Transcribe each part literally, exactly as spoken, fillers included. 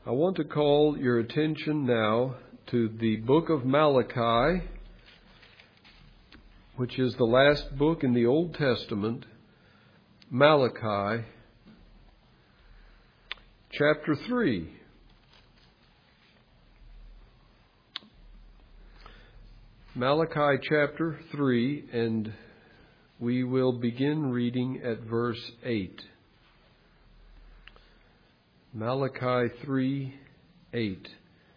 I want to call your attention now to the book of Malachi, which is the last book in the Old Testament. Malachi, chapter three. Malachi chapter three, and we will begin reading at verse eight. Malachi three, eight.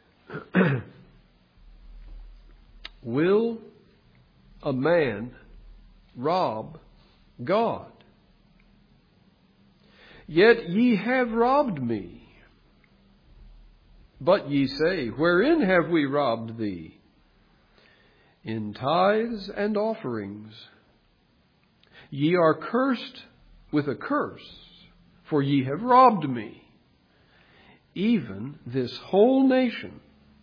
Will a man rob God? Yet ye have robbed me. But ye say, wherein have we robbed thee? In tithes and offerings. Ye are cursed with a curse, for ye have robbed me, even this whole nation.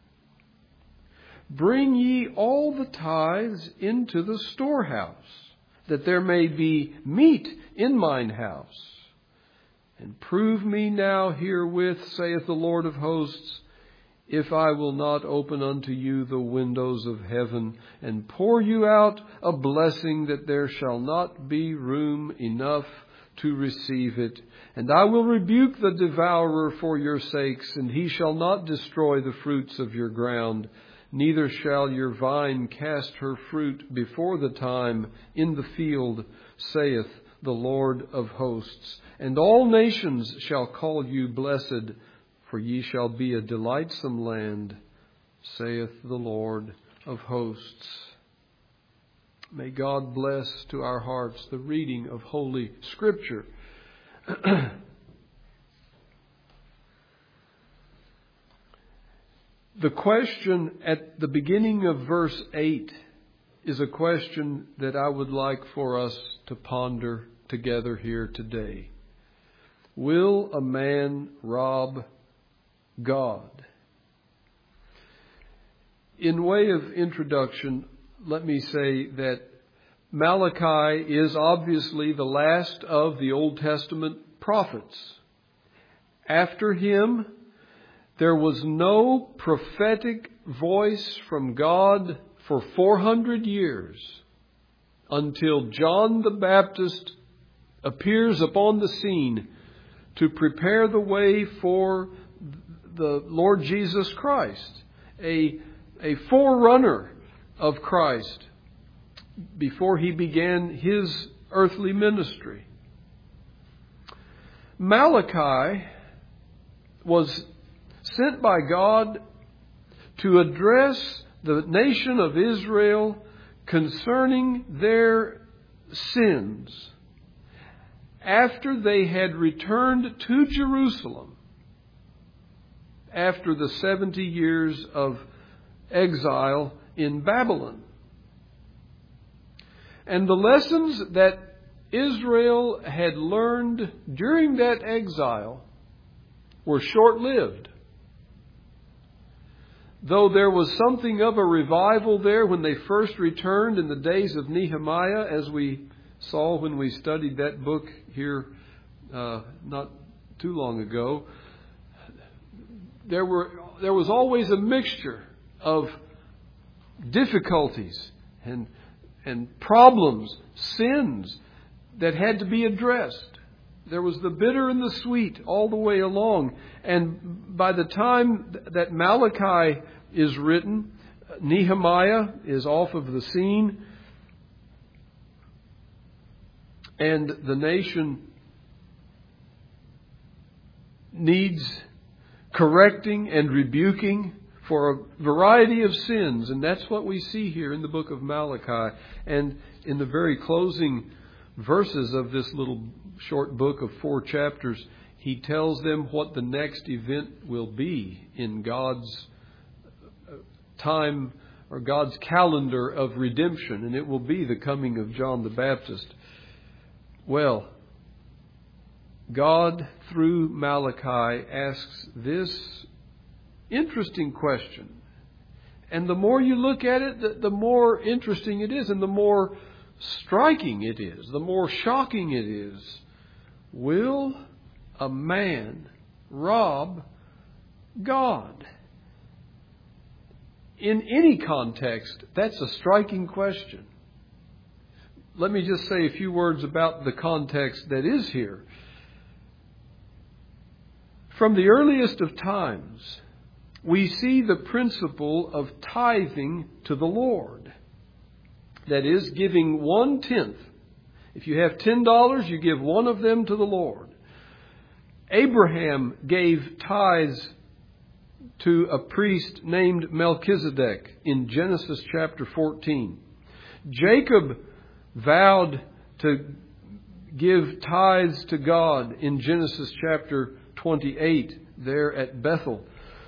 Bring ye all the tithes into the storehouse, that there may be meat in mine house. And prove me now herewith, saith the Lord of hosts, if I will not open unto you the windows of heaven, and pour you out a blessing that there shall not be room enough to receive it. And I will rebuke the devourer for your sakes, and he shall not destroy the fruits of your ground. Neither shall your vine cast her fruit before the time in the field, saith the Lord of hosts. And all nations shall call you blessed, for ye shall be a delightsome land, saith the Lord of hosts. May God bless to our hearts the reading of Holy Scripture. The question at the beginning of verse eight is a question that I would like for us to ponder together here today. Will a man rob God? In way of introduction, let me say that Malachi is obviously the last of the Old Testament prophets. After him, there was no prophetic voice from God for four hundred years until John the Baptist appears upon the scene to prepare the way for the Lord Jesus Christ, a, a forerunner of Christ before he began his earthly ministry. Malachi was sent by God to address the nation of Israel concerning their sins after they had returned to Jerusalem after the seventy years of exile in Babylon. And the lessons that Israel had learned during that exile were short-lived. Though there was something of a revival there when they first returned in the days of Nehemiah, as we saw when we studied that book here uh, not too long ago, there were there was always a mixture of difficulties and and problems, sins that had to be addressed. There was the bitter and the sweet all the way along. And by the time that Malachi is written, Nehemiah is off of the scene. And the nation needs correcting and rebuking for a variety of sins. And that's what we see here in the book of Malachi. And in the very closing verses of this little short book of four chapters, he tells them what the next event will be in God's time or God's calendar of redemption. And it will be the coming of John the Baptist. Well, God, through Malachi, asks this interesting question. And the more you look at it, the, the more interesting it is, and the more striking it is, the more shocking it is. Will a man rob God? In any context, that's a striking question. Let me just say a few words about the context that is here. From the earliest of times, we see the principle of tithing to the Lord. That is, giving one-tenth. If you have ten dollars, you give one of them to the Lord. Abraham gave tithes to a priest named Melchizedek in Genesis chapter fourteen. Jacob vowed to give tithes to God in Genesis chapter twenty-eight, there at Bethel.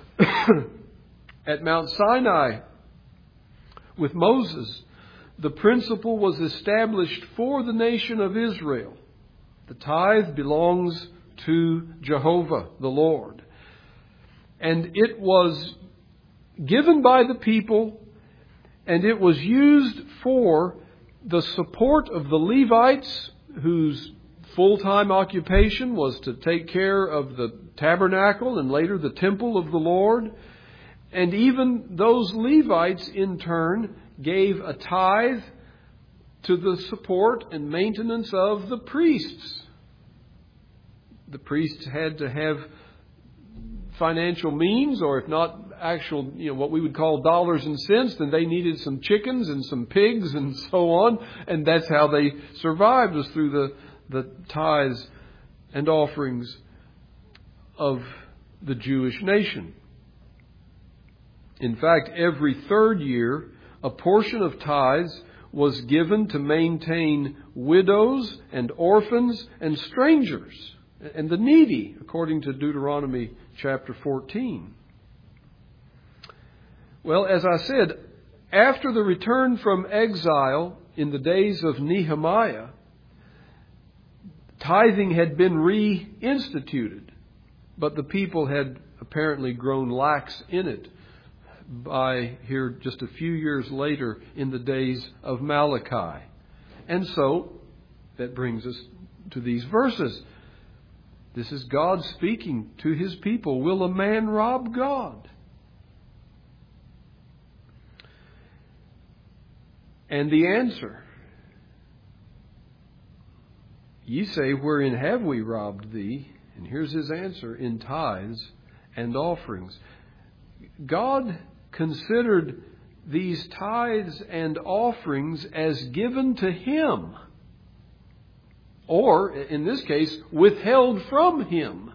At Mount Sinai, with Moses, the principle was established for the nation of Israel. The tithe belongs to Jehovah, the Lord. And it was given by the people, and it was used for the support of the Levites, whose full-time occupation was to take care of the tabernacle and later the temple of the Lord. And even those Levites, in turn, gave a tithe to the support and maintenance of the priests. The priests had to have financial means, or if not actual, you know, what we would call dollars and cents, then they needed some chickens and some pigs and so on. And that's how they survived, was through the, the tithes and offerings of the Jewish nation. In fact, every third year, a portion of tithes was given to maintain widows and orphans and strangers and the needy, according to Deuteronomy chapter fourteen. Well, as I said, after the return from exile in the days of Nehemiah, tithing had been reinstituted, but the people had apparently grown lax in it by here just a few years later in the days of Malachi. And so that brings us to these verses. This is God speaking to His people. Will a man rob God? And the answer, ye say, wherein have we robbed thee? And here's His answer, in tithes and offerings. God considered these tithes and offerings as given to Him, or, in this case, withheld from Him.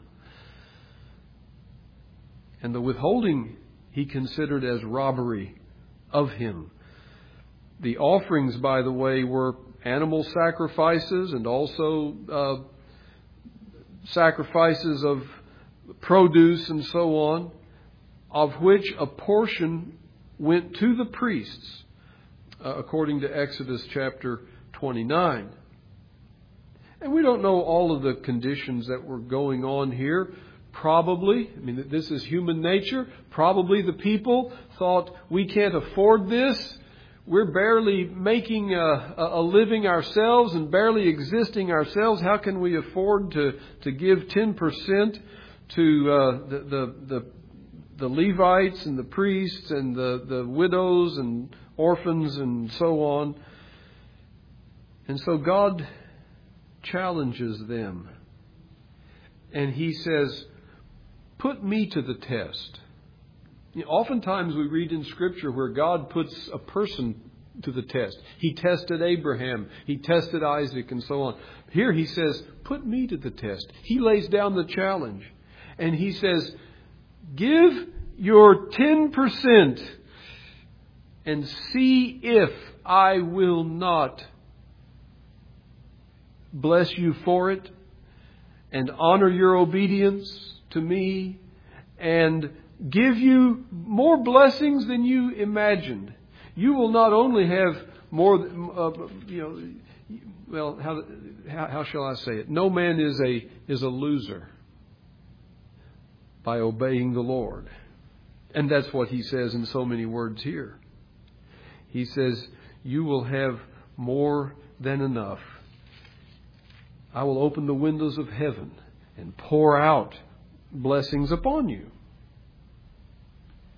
And the withholding He considered as robbery of Him. The offerings, by the way, were animal sacrifices and also uh, sacrifices of produce and so on, of which a portion went to the priests, uh, according to Exodus chapter twenty-nine. And we don't know all of the conditions that were going on here. Probably, I mean, this is human nature. Probably the people thought, we can't afford this. We're barely making a, a living ourselves and barely existing ourselves. How can we afford to, to give ten percent to uh, the, the, the, the Levites and the priests and the, the widows and orphans and so on? And so God challenges them. And He says, put me to the test. You know, oftentimes we read in Scripture where God puts a person to the test. He tested Abraham. He tested Isaac and so on. Here He says, put me to the test. He lays down the challenge. And He says, give your ten percent and see if I will not bless you for it and honor your obedience to me and give you more blessings than you imagined. You will not only have more, uh, you know, well, how, how how shall I say it? No man is a is a loser by obeying the Lord. And that's what He says in so many words here. He says, you will have more than enough. I will open the windows of heaven and pour out blessings upon you.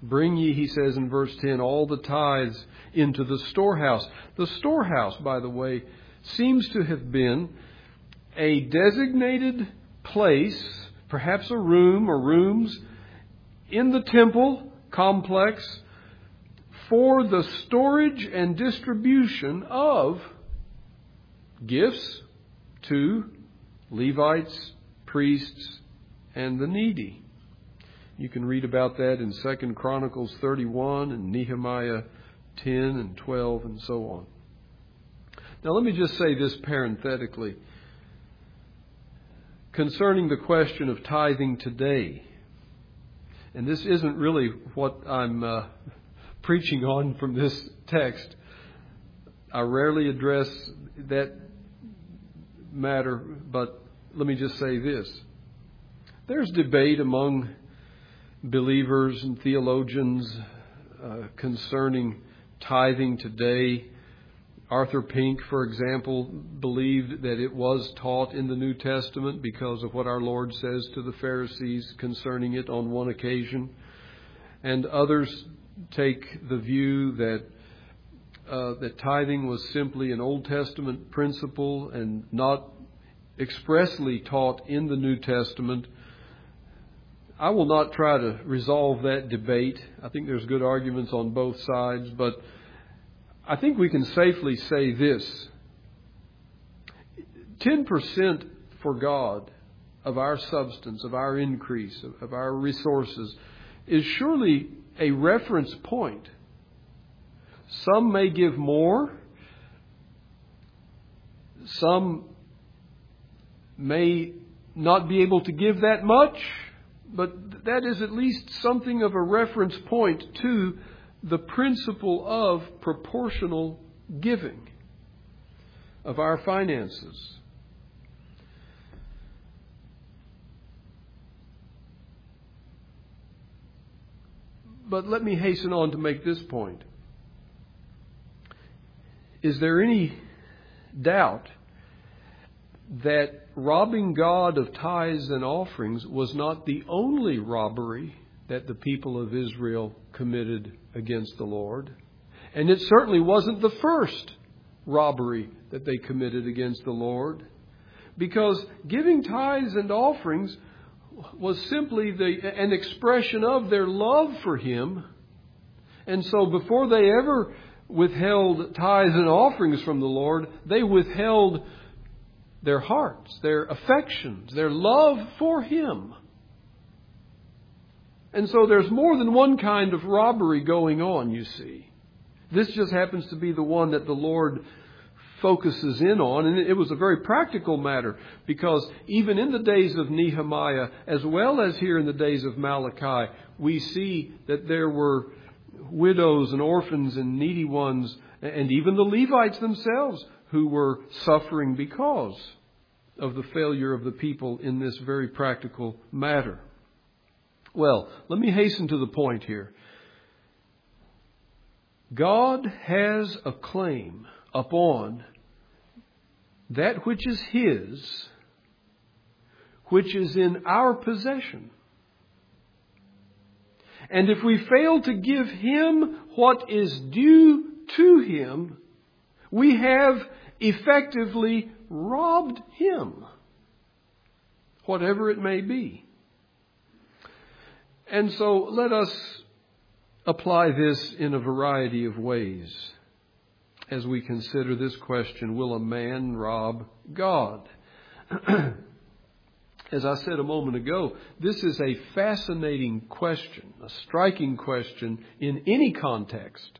Bring ye, he says in verse ten, all the tithes into the storehouse. The storehouse, by the way, seems to have been a designated place, perhaps a room or rooms, in the temple complex for the storage and distribution of gifts to Levites, priests, and the needy. You can read about that in Second Chronicles thirty-one and Nehemiah ten and twelve and so on. Now let me just say this parenthetically concerning the question of tithing today. And this isn't really what I'm uh, preaching on from this text. I rarely address that matter, but let me just say this. There's debate among believers and theologians uh, concerning tithing today. Arthur Pink, for example, believed that it was taught in the New Testament because of what our Lord says to the Pharisees concerning it on one occasion. And others take the view that uh, that tithing was simply an Old Testament principle and not expressly taught in the New Testament. I will not try to resolve that debate. I think there's good arguments on both sides, but I think we can safely say this. ten percent for God of our substance, of our increase, of, of our resources, is surely a reference point. Some may give more. Some may not be able to give that much. But that is at least something of a reference point to the principle of proportional giving of our finances. But let me hasten on to make this point. Is there any doubt that robbing God of tithes and offerings was not the only robbery that the people of Israel committed against the Lord? And it certainly wasn't the first robbery that they committed against the Lord, because giving tithes and offerings was simply the, an expression of their love for Him. And so before they ever withheld tithes and offerings from the Lord, they withheld their hearts, their affections, their love for Him. And so there's more than one kind of robbery going on, you see. This just happens to be the one that the Lord focuses in on. And it was a very practical matter, because even in the days of Nehemiah, as well as here in the days of Malachi, we see that there were widows and orphans and needy ones, and even the Levites themselves, who were suffering because of the failure of the people in this very practical matter. Well, let me hasten to the point here. God has a claim upon that which is His, which is in our possession. And if we fail to give Him what is due to Him, we have effectively robbed Him, whatever it may be. And so let us apply this in a variety of ways as we consider this question, will a man rob God? As I said a moment ago, this is a fascinating question, a striking question in any context.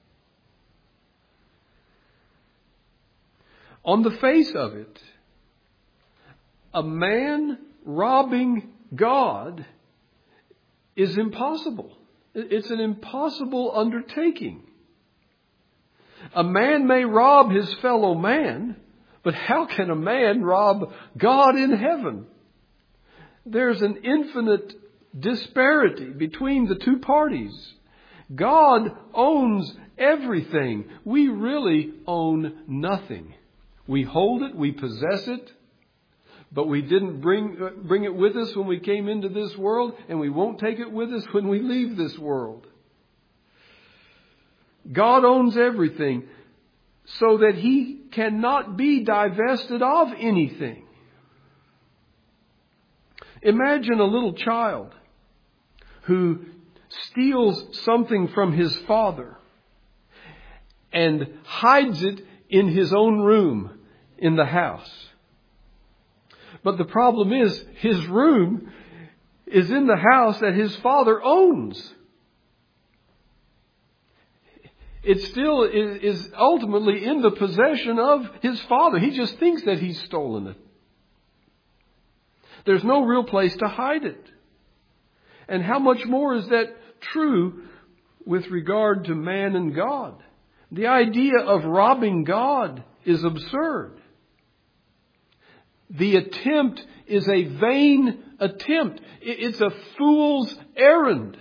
On the face of it, a man robbing God is impossible. It's an impossible undertaking. A man may rob his fellow man, but how can a man rob God in heaven? There's an infinite disparity between the two parties. God owns everything. We really own nothing. We hold it, we possess it, but we didn't bring bring it with us when we came into this world, and we won't take it with us when we leave this world. God owns everything, so that He cannot be divested of anything. Imagine a little child who steals something from his father and hides it in his own room in the house. But the problem is, his room is in the house that his father owns. It still is ultimately in the possession of his father. He just thinks that he's stolen it. There's no real place to hide it. And how much more is that true with regard to man and God? The idea of robbing God is absurd. The attempt is a vain attempt. It's a fool's errand.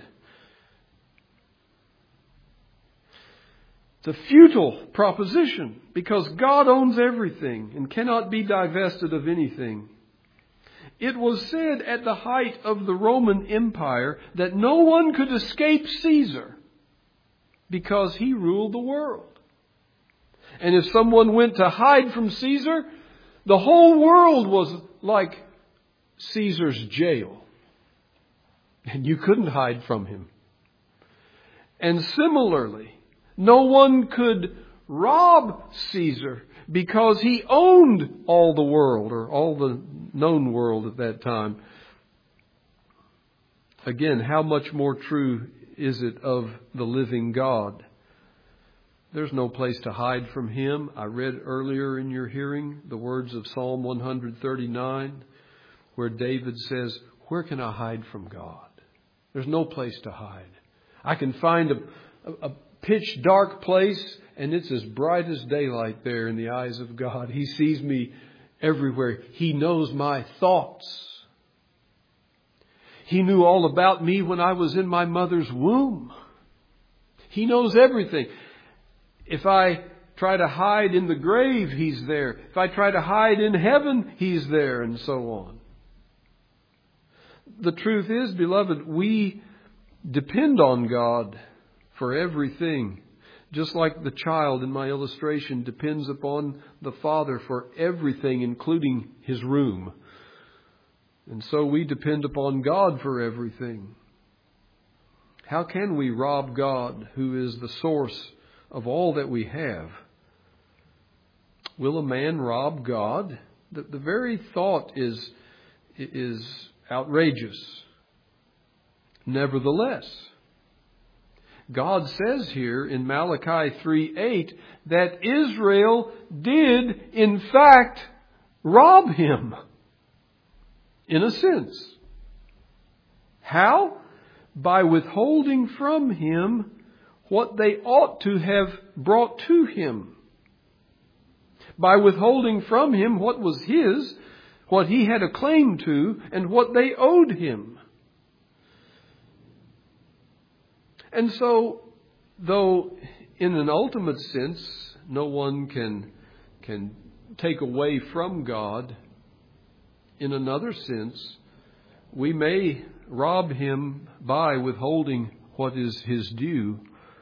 It's a futile proposition because God owns everything and cannot be divested of anything. It was said at the height of the Roman Empire that no one could escape Caesar because he ruled the world. And if someone went to hide from Caesar, the whole world was like Caesar's jail. And you couldn't hide from him. And similarly, no one could rob Caesar because he owned all the world, or all the known world at that time. Again, how much more true is it of the living God? There's no place to hide from Him. I read earlier in your hearing the words of Psalm one thirty-nine, where David says, "Where can I hide from God?" There's no place to hide. I can find a, a, a pitch dark place, and it's as bright as daylight there in the eyes of God. He sees me everywhere. He knows my thoughts. He knew all about me when I was in my mother's womb. He knows everything. If I try to hide in the grave, He's there. If I try to hide in heaven, He's there, and so on. The truth is, beloved, we depend on God for everything. Just like the child in my illustration depends upon the father for everything, including his room. And so we depend upon God for everything. How can we rob God, who is the source of all that we have? Will a man rob God? The, the very thought is, is outrageous. Nevertheless, God says here in Malachi three eight that Israel did in fact rob Him. In a sense. How? By withholding from Him what they ought to have brought to Him. By withholding from Him what was His, what He had a claim to, and what they owed Him. And so, though in an ultimate sense, no one can, can take away from God, in another sense, we may rob Him by withholding what is His due.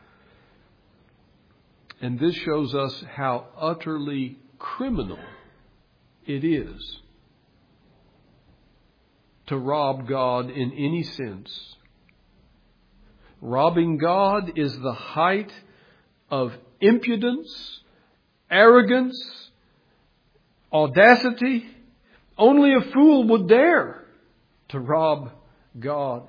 And this shows us how utterly criminal it is to rob God in any sense. Robbing God is the height of impudence, arrogance, audacity. Only a fool would dare to rob God.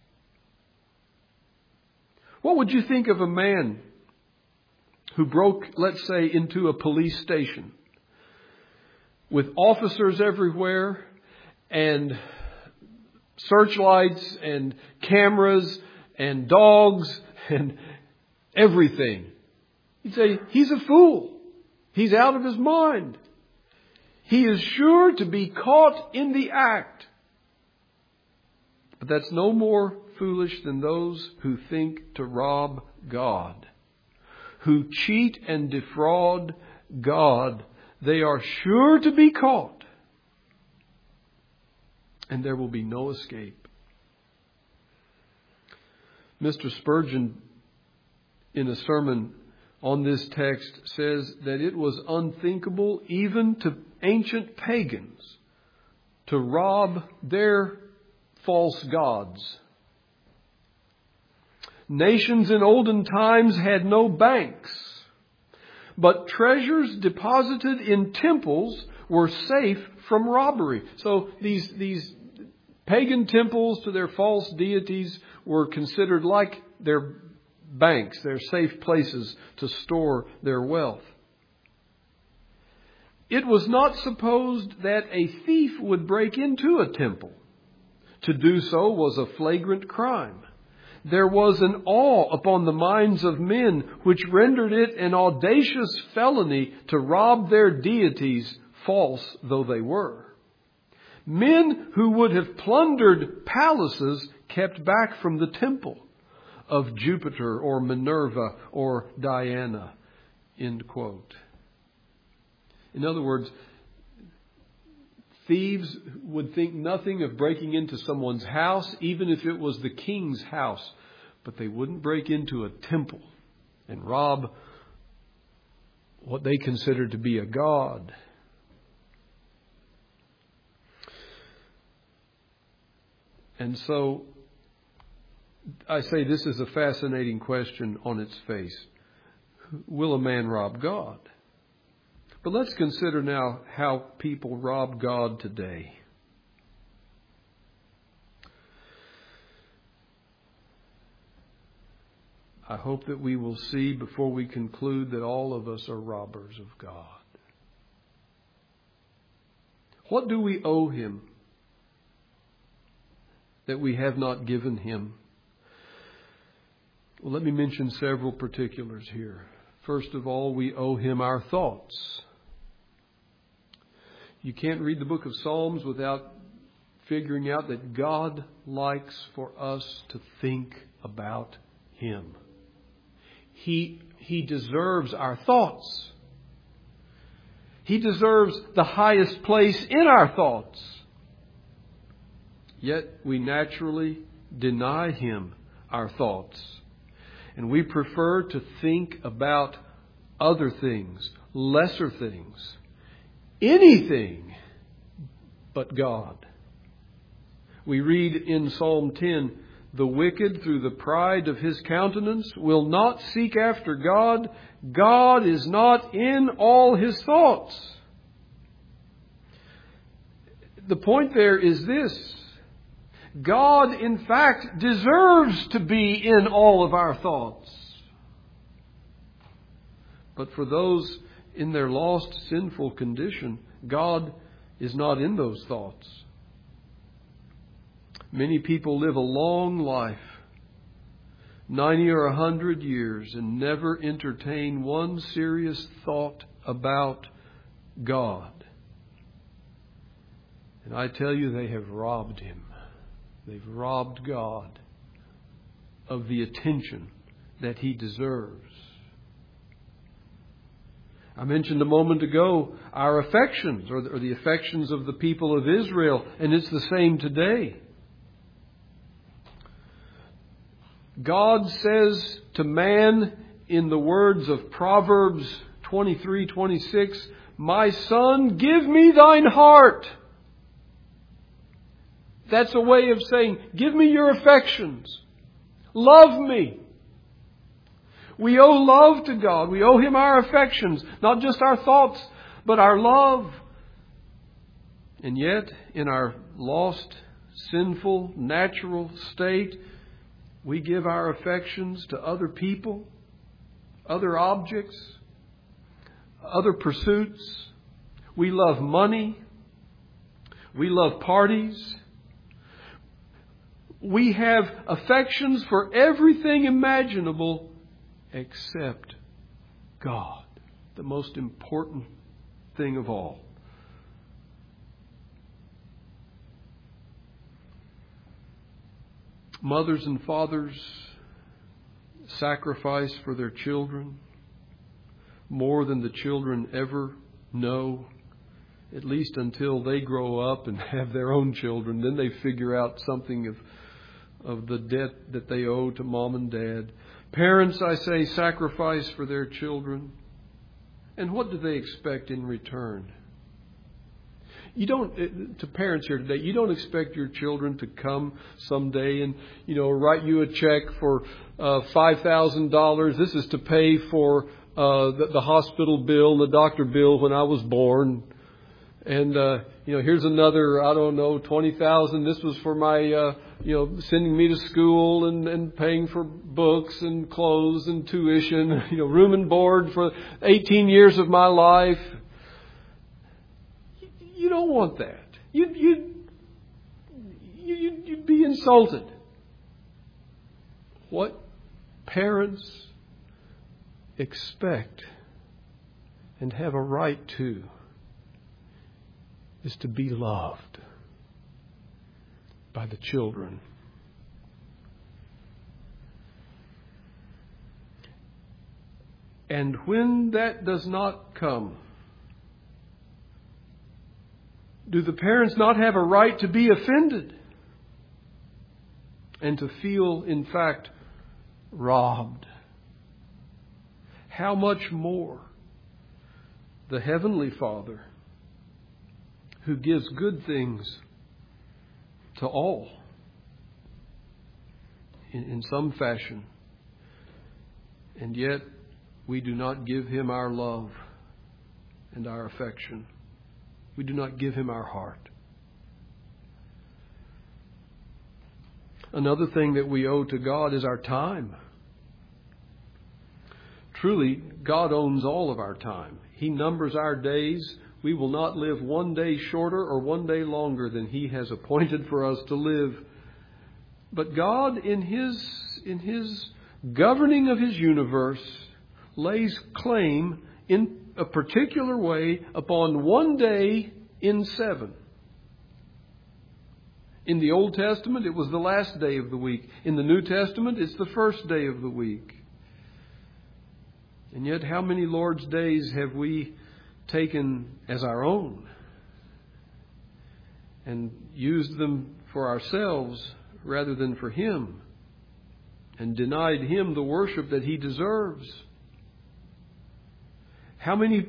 What would you think of a man who broke, let's say, into a police station with officers everywhere and searchlights and cameras and dogs and everything? You'd say, he's a fool. He's out of his mind. He is sure to be caught in the act. But that's no more foolish than those who think to rob God, who cheat and defraud God. They are sure to be caught, and there will be no escape. Mister Spurgeon, in a sermon on this text says that it was unthinkable even to ancient pagans to rob their false gods. Nations in olden times had no banks, but treasures deposited in temples were safe from robbery. So these, these pagan temples to their false deities were considered like their banks, their safe places to store their wealth. It was not supposed that a thief would break into a temple. To do so was a flagrant crime. There was an awe upon the minds of men which rendered it an audacious felony to rob their deities, false though they were. Men who would have plundered palaces kept back from the temple of Jupiter or Minerva or Diana. End quote. In other words, thieves would think nothing of breaking into someone's house, even if it was the king's house. But they wouldn't break into a temple and rob what they considered to be a god. And so, I say this is a fascinating question on its face. Will a man rob God? But let's consider now how people rob God today. I hope that we will see before we conclude that all of us are robbers of God. What do we owe Him that we have not given Him? Well, let me mention several particulars here. First of all, we owe Him our thoughts. You can't read the book of Psalms without figuring out that God likes for us to think about Him. He, he deserves our thoughts. He deserves the highest place in our thoughts. Yet we naturally deny Him our thoughts. And we prefer to think about other things, lesser things, anything but God. We read in Psalm ten, "The wicked through the pride of his countenance will not seek after God. God is not in all his thoughts." The point there is this. God, in fact, deserves to be in all of our thoughts. But for those in their lost, sinful condition, God is not in those thoughts. Many people live a long life, ninety or a hundred years, and never entertain one serious thought about God. And I tell you, they have robbed Him. They've robbed God of the attention that He deserves. I mentioned a moment ago our affections, or the, or the affections of the people of Israel, and it's the same today. God says to man in the words of Proverbs twenty-three twenty-six, "My son, give me thine heart." That's a way of saying, give me your affections. Love me. We owe love to God. We owe Him our affections, not just our thoughts, but our love. And yet, in our lost, sinful, natural state, we give our affections to other people, other objects, other pursuits. We love money. We love parties. We have affections for everything imaginable except God, the most important thing of all. Mothers and fathers sacrifice for their children more than the children ever know, at least until they grow up and have their own children. Then they figure out something of of the debt that they owe to mom and dad. Parents, I say, sacrifice for their children. And what do they expect in return? You don't, to parents here today, you don't expect your children to come someday and, you know, write you a check for uh, five thousand dollars. This is to pay for uh, the, the hospital bill and the doctor bill when I was born. And, uh, you know, here's another, I don't know, twenty thousand dollars. This was for my, uh, you know, sending me to school and, and paying for books and clothes and tuition, you know, room and board for eighteen years of my life. You don't want that. You'd, you'd, you'd, you'd be insulted. What parents expect and have a right to is to be loved by the children. And when that does not come, do the parents not have a right to be offended and to feel, in fact, robbed? How much more the Heavenly Father, who gives good things to all in, in some fashion, and yet we do not give Him our love and our affection. We do not give Him our heart. Another thing that we owe to God is our time. Truly, God owns all of our time. He numbers our days. We will not live one day shorter or one day longer than He has appointed for us to live. But God, in His, in His governing of His universe, lays claim in a particular way upon one day in seven. In the Old Testament, it was the last day of the week. In the New Testament, it's the first day of the week. And yet, how many Lord's days have we taken as our own and used them for ourselves rather than for Him, and denied Him the worship that He deserves? How many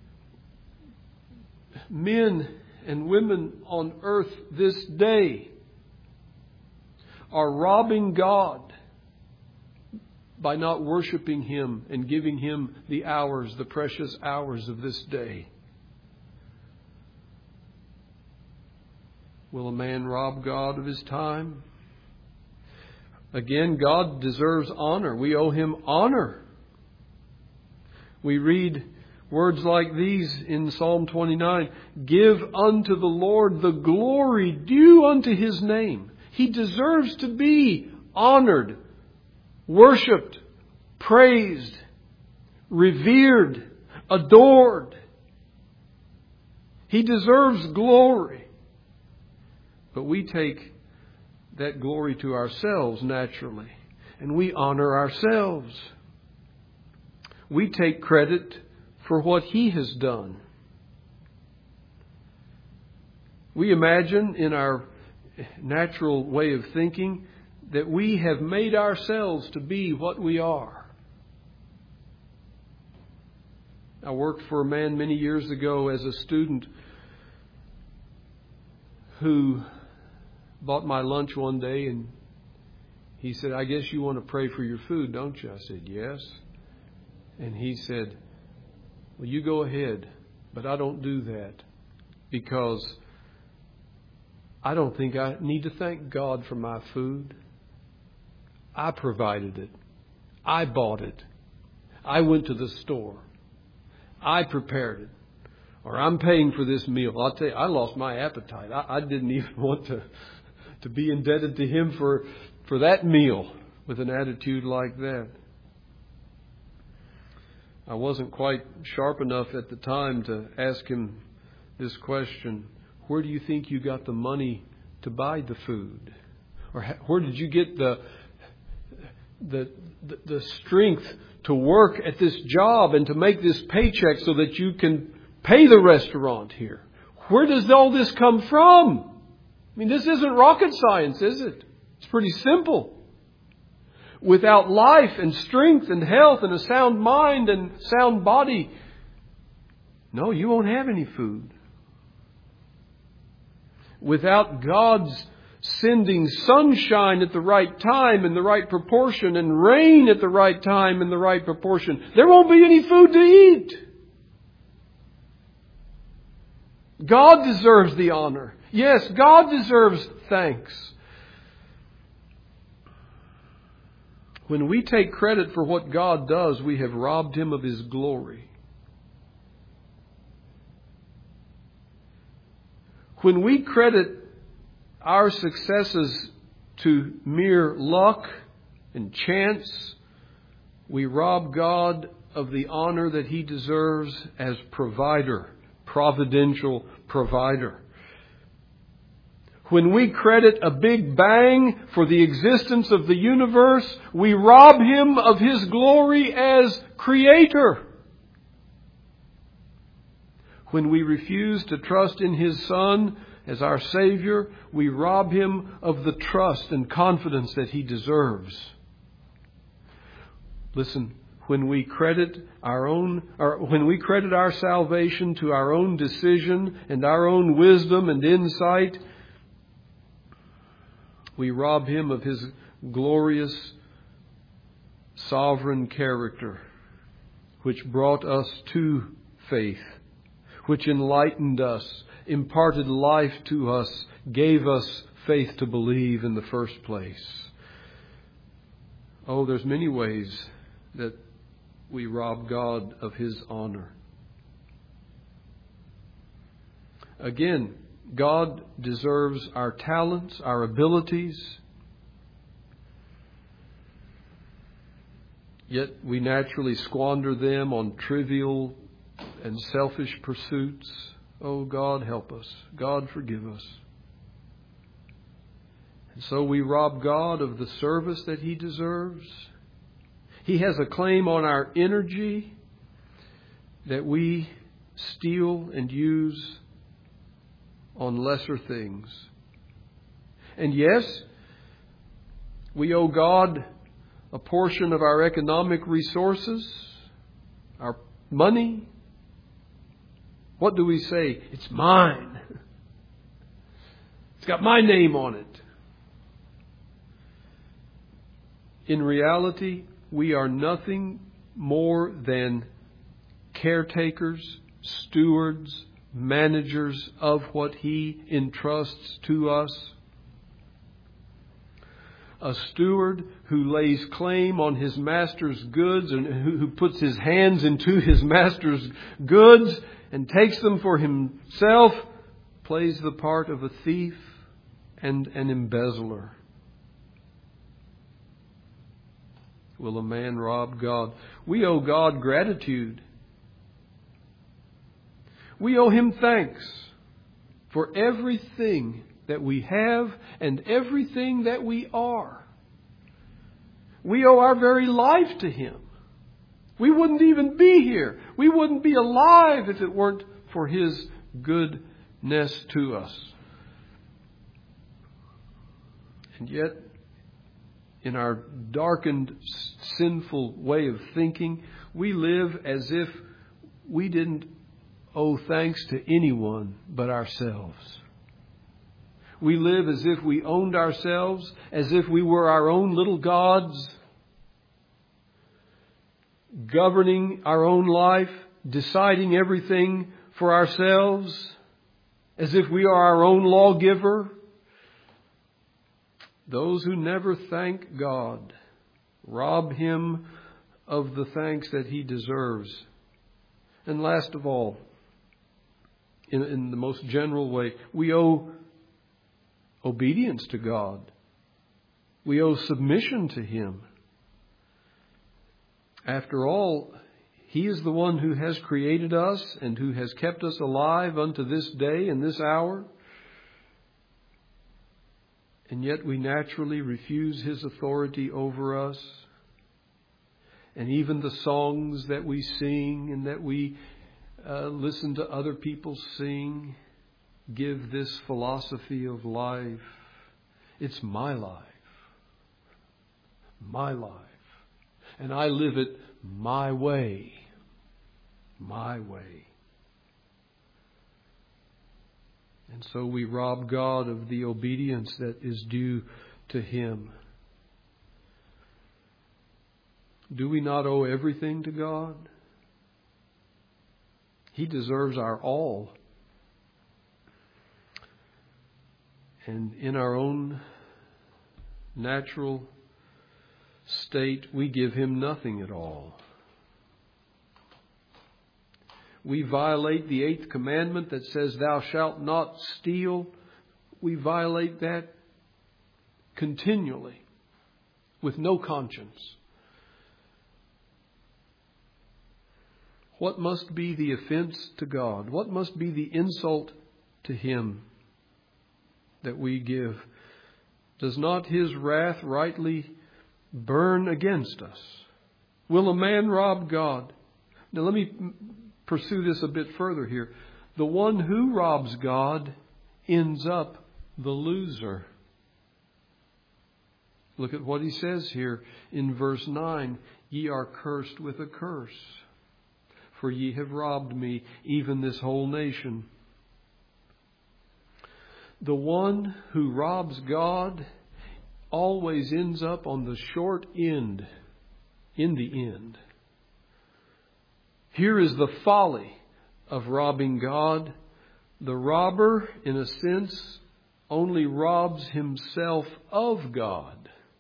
men and women on earth this day are robbing God by not worshiping Him and giving Him the hours, the precious hours of this day? Will a man rob God of his time? Again, God deserves honor. We owe Him honor. We read words like these in Psalm twenty-nine. Give unto the Lord the glory due unto His name. He deserves to be honored, worshipped, praised, revered, adored. He deserves glory. But we take that glory to ourselves naturally, and we honor ourselves. We take credit for what He has done. We imagine in our natural way of thinking that we have made ourselves to be what we are. I worked for a man many years ago as a student who bought my lunch one day, and he said, "I guess you want to pray for your food, don't you?" I said, "Yes." And he said, "Well, you go ahead, but I don't do that because I don't think I need to thank God for my food. I provided it. I bought it. I went to the store. I prepared it. Or I'm paying for this meal." I'll tell you, I lost my appetite. I, I didn't even want to, to be indebted to Him for, for that meal with an attitude like that. I wasn't quite sharp enough at the time to ask him this question: where do you think you got the money to buy the food? Or where did you get the the the, the strength to work at this job and to make this paycheck so that you can pay the restaurant here? Where does all this come from? I mean, this isn't rocket science, is it? It's pretty simple. Without life and strength and health and a sound mind and sound body, no, you won't have any food. Without God's sending sunshine at the right time in the right proportion and rain at the right time in the right proportion, there won't be any food to eat. God deserves the honor. Yes, God deserves thanks. When we take credit for what God does, we have robbed Him of His glory. When we credit our successes to mere luck and chance, we rob God of the honor that He deserves as provider, providential provider. When we credit a big bang for the existence of the universe, we rob Him of His glory as Creator. When we refuse to trust in His Son as our Savior, we rob Him of the trust and confidence that He deserves. Listen, when we credit our own, or when we credit our salvation to our own decision and our own wisdom and insight, we rob Him of His glorious sovereign character, which brought us to faith, which enlightened us, imparted life to us, gave us faith to believe in the first place. Oh, there's many ways that we rob God of His honor. Again, God deserves our talents, our abilities. Yet we naturally squander them on trivial and selfish pursuits. Oh, God, help us. God, forgive us. And so we rob God of the service that He deserves. He has a claim on our energy that we steal and use on lesser things. And yes, we owe God a portion of our economic resources, our money. What do we say? It's mine. It's got my name on it. In reality, we are nothing more than caretakers, stewards, managers of what He entrusts to us. A steward who lays claim on his master's goods and who puts his hands into his master's goods and takes them for himself plays the part of a thief and an embezzler. Will a man rob God? We owe God gratitude. We owe Him thanks for everything that we have and everything that we are. We owe our very life to Him. We wouldn't even be here. We wouldn't be alive if it weren't for His goodness to us. And yet, in our darkened, sinful way of thinking, we live as if we didn't owe thanks to anyone but ourselves. We live as if we owned ourselves, as if we were our own little gods, governing our own life, deciding everything for ourselves, as if we are our own lawgiver. Those who never thank God rob Him of the thanks that He deserves. And last of all, in, in the most general way, we owe obedience to God. We owe submission to Him. After all, He is the one who has created us and who has kept us alive unto this day and this hour. And yet we naturally refuse His authority over us. And even the songs that we sing and that we uh, listen to other people sing give this philosophy of life. It's my life. my life. And I live it my way. My way. And so we rob God of the obedience that is due to Him. Do we not owe everything to God? He deserves our all. And in our own natural state, we give Him nothing at all. We violate the eighth commandment that says, "Thou shalt not steal." We violate that continually with no conscience. What must be the offense to God? What must be the insult to Him that we give? Does not His wrath rightly burn against us? Will a man rob God? Now let me pursue this a bit further here. The one who robs God ends up the loser. Look at what he says here in verse nine. Ye are cursed with a curse, for ye have robbed me, even this whole nation. The one who robs God always ends up on the short end, in the end. Here is the folly of robbing God. The robber, in a sense, only robs himself of God.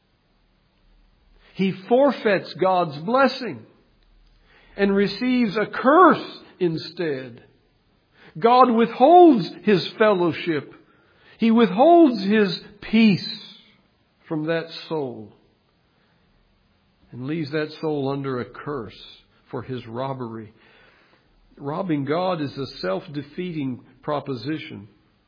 He forfeits God's blessing and receives a curse instead. God withholds His fellowship. He withholds His peace from that soul and leaves that soul under a curse for his robbery. Robbing God is a self-defeating proposition.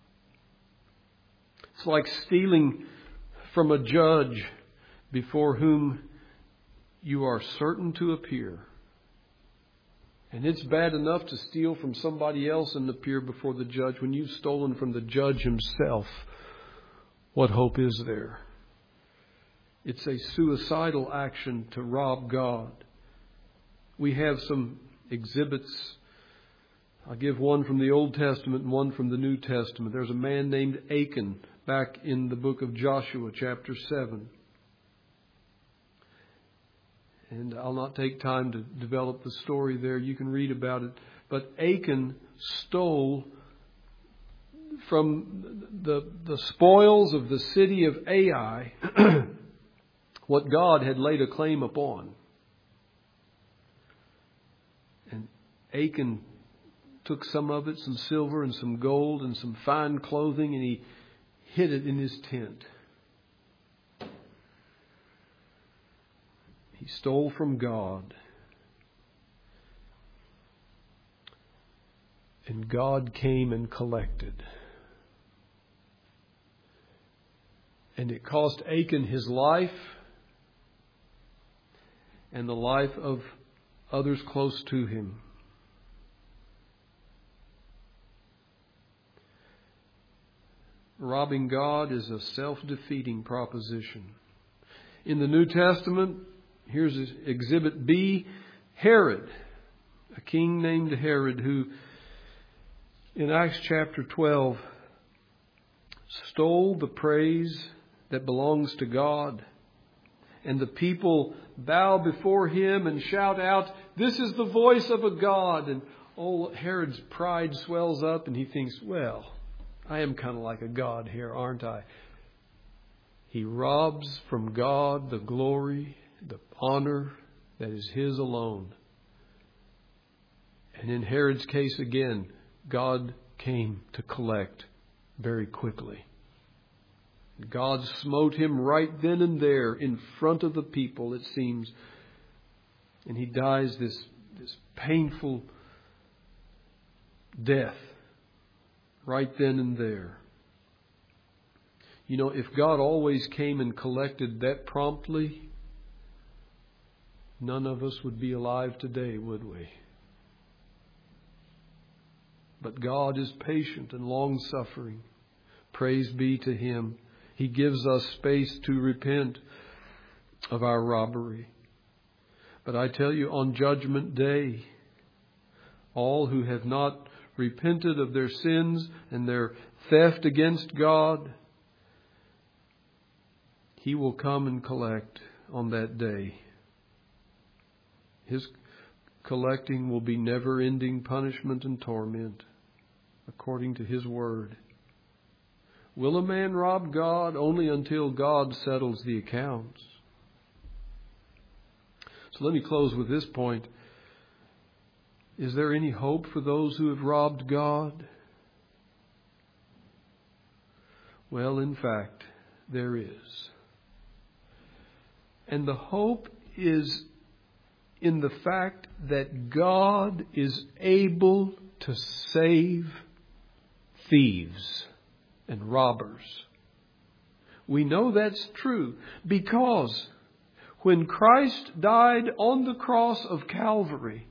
It's like stealing from a judge before whom you are certain to appear. And it's bad enough to steal from somebody else and appear before the judge. When you've stolen from the judge himself, what hope is there? It's a suicidal action to rob God. We have some exhibits. I'll give one from the Old Testament and one from the New Testament. There's a man named Achan back in the book of Joshua, chapter seven. And I'll not take time to develop the story there. You can read about it. But Achan stole from the, the spoils of the city of Ai what God had laid a claim upon. And Achan took some of it, some silver and some gold and some fine clothing, and he hid it in his tent. He stole from God. And God came and collected. And it cost Achan his life and the life of others close to him. Robbing God is a self-defeating proposition. In the New Testament, here's Exhibit B, Herod, a king named Herod, who in Acts chapter twelve stole the praise that belongs to God. And the people bow before him and shout out, "This is the voice of a God." And old Herod's pride swells up and he thinks, well, I am kind of like a God here, aren't I? He robs from God the glory, the honor that is His alone. And in Herod's case again, God came to collect very quickly. God smote him right then and there in front of the people, it seems. And he dies this, this painful death right then and there. You know, if God always came and collected that promptly, none of us would be alive today, would we? But God is patient and long-suffering. Praise be to Him. He gives us space to repent. of our robbery. But I tell you, on Judgment Day, all who have not repented of their sins and their theft against God, He will come and collect on that day. His collecting will be never-ending punishment and torment, according to His word. Will a man rob God? Only until God settles the accounts. So let me close with this point. Is there any hope for those who have robbed God? Well, in fact, there is. And the hope is in the fact that God is able to save thieves and robbers. We know that's true because when Christ died on the cross of Calvary,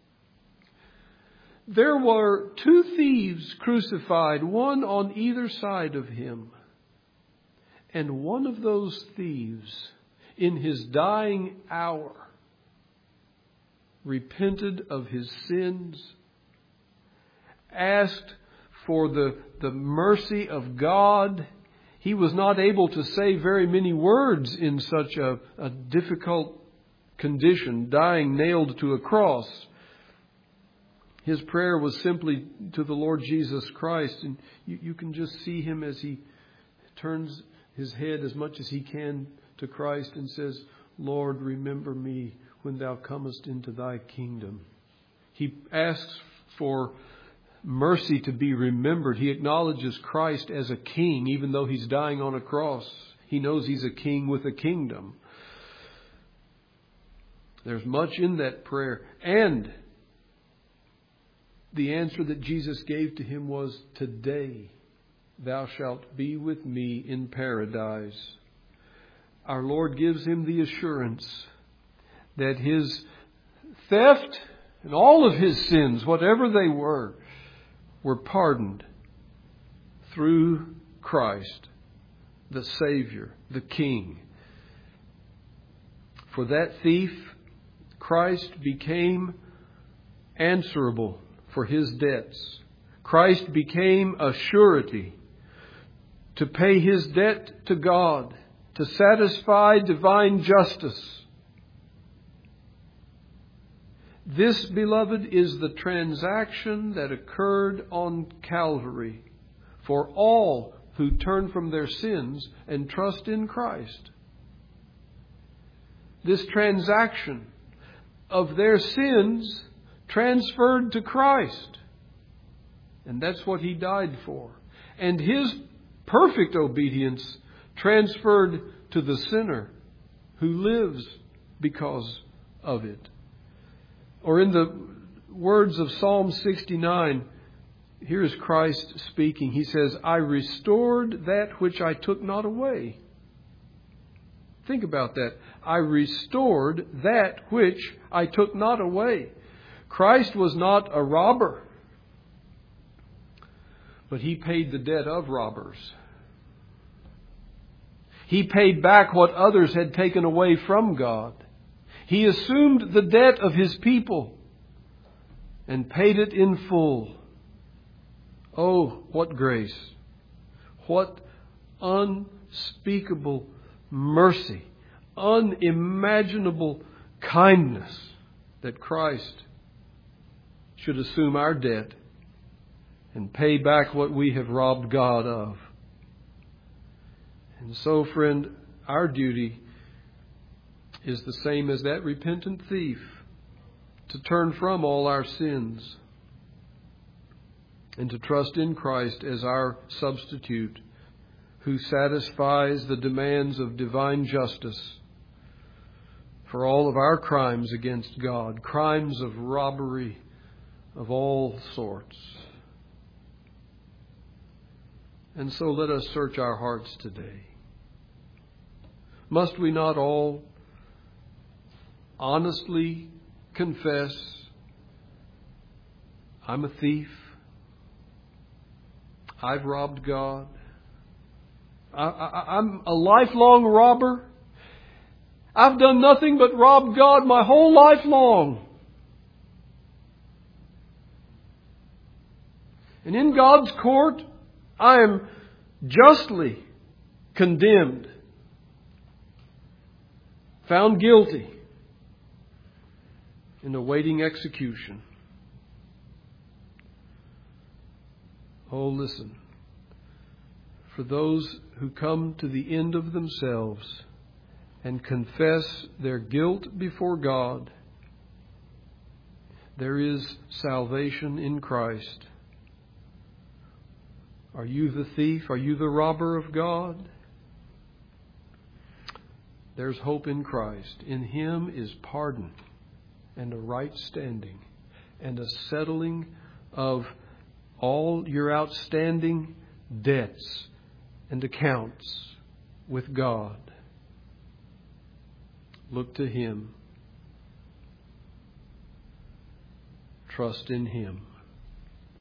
there were two thieves crucified, one on either side of Him. And one of those thieves, in his dying hour, repented of his sins, asked for the, the mercy of God. He was not able to say very many words in such a, a difficult condition, dying nailed to a cross. His prayer was simply to the Lord Jesus Christ. And you, you can just see him as he turns his head as much as he can to Christ and says, Lord, remember me when thou comest into thy kingdom. He asks for mercy to be remembered. He acknowledges Christ as a king, even though he's dying on a cross. He knows he's a king with a kingdom. There's much in that prayer. And the answer that Jesus gave to him was, today thou shalt be with me in paradise. Our Lord gives him the assurance that his theft and all of his sins, whatever they were, were pardoned through Christ, the Savior, the King. For that thief, Christ became answerable for his debts. Christ became a surety to pay his debt to God, to satisfy divine justice. This, beloved, is the transaction that occurred on Calvary for all who turn from their sins and trust in Christ. This transaction of their sins transferred to Christ. And that's what He died for. And His perfect obedience transferred to the sinner who lives because of it. Or in the words of Psalm sixty-nine, here is Christ speaking. He says, I restored that which I took not away. Think about that. I restored that which I took not away. Christ was not a robber, but He paid the debt of robbers. He paid back what others had taken away from God. He assumed the debt of His people and paid it in full. Oh, what grace! What unspeakable mercy, unimaginable kindness that Christ should assume our debt and pay back what we have robbed God of. And so, friend, our duty is the same as that repentant thief, to turn from all our sins and to trust in Christ as our substitute, who satisfies the demands of divine justice for all of our crimes against God, crimes of robbery of all sorts. And so let us search our hearts today. Must we not all honestly confess, I'm a thief, I've robbed God, I, I, I'm a lifelong robber, I've done nothing but rob God my whole life long. And in God's court, I am justly condemned, found guilty, and awaiting execution. Oh, listen. For those who come to the end of themselves and confess their guilt before God, there is salvation in Christ. Are you the thief? Are you the robber of God? There's hope in Christ. In Him is pardon and a right standing and a settling of all your outstanding debts and accounts with God. Look to Him. Trust in Him.